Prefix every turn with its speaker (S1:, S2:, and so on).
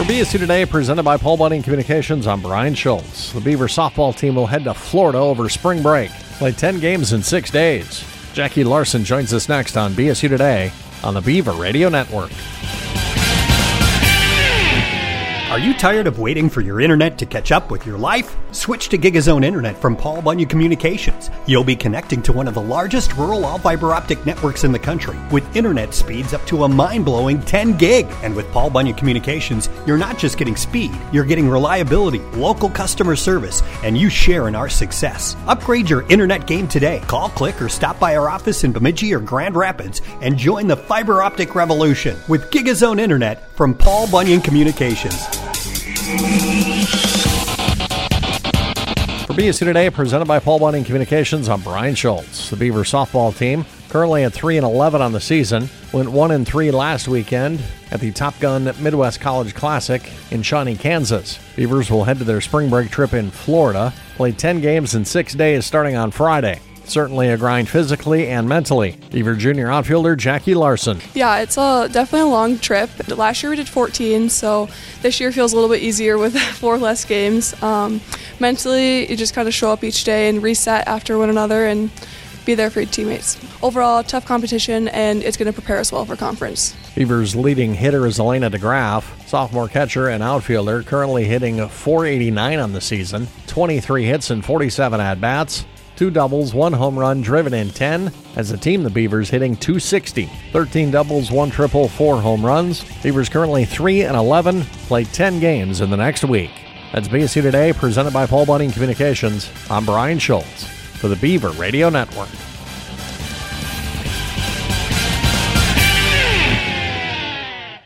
S1: For BSU Today, presented by Paul Bunyan Communications, I'm Brian Schultz. The Beaver softball team will head to Florida over spring break. Play 10 games in 6 days. Jackie Larson joins us next on BSU Today on the Beaver Radio Network.
S2: Are you tired of waiting for your internet to catch up with your life? Switch to GigaZone Internet from Paul Bunyan Communications. You'll be connecting to one of the largest rural all-fiber optic networks in the country with internet speeds up to a mind-blowing 10 gig. And with Paul Bunyan Communications, you're not just getting speed, you're getting reliability, local customer service, and you share in our success. Upgrade your internet game today. Call, click, or stop by our office in Bemidji or Grand Rapids and join the fiber optic revolution with GigaZone Internet from Paul Bunyan Communications.
S1: For BSU Today, presented by Paul Bunyan Communications, I'm Brian Schultz. The Beaver softball team, currently at 3-11 on the season, went 1-3 last weekend at the Top Gun Midwest College Classic in Shawnee, Kansas. Beavers will head to their spring break trip in Florida, play 10 games in 6 days starting on Friday. Certainly a grind physically and mentally. Beaver junior outfielder Jackie Larson.
S3: Yeah, it's definitely a long trip. Last year we did 14, so this year feels a little bit easier with 4 less games. Mentally, you just kind of show up each day and reset after one another and be there for your teammates. Overall, tough competition, and it's going to prepare us well for conference.
S1: Beavers' leading hitter is Elena DeGraff, sophomore catcher and outfielder, currently hitting .489 on the season, 23 hits and 47 at-bats. 2 doubles, 1 home run, driven in 10. As a team, the Beavers hitting .260. 13 doubles, 1 triple, 4 home runs. Beavers currently 3-11, play 10 games in the next week. That's BSU Today, presented by Paul Bunyan Communications. I'm Brian Schultz for the Beaver Radio Network.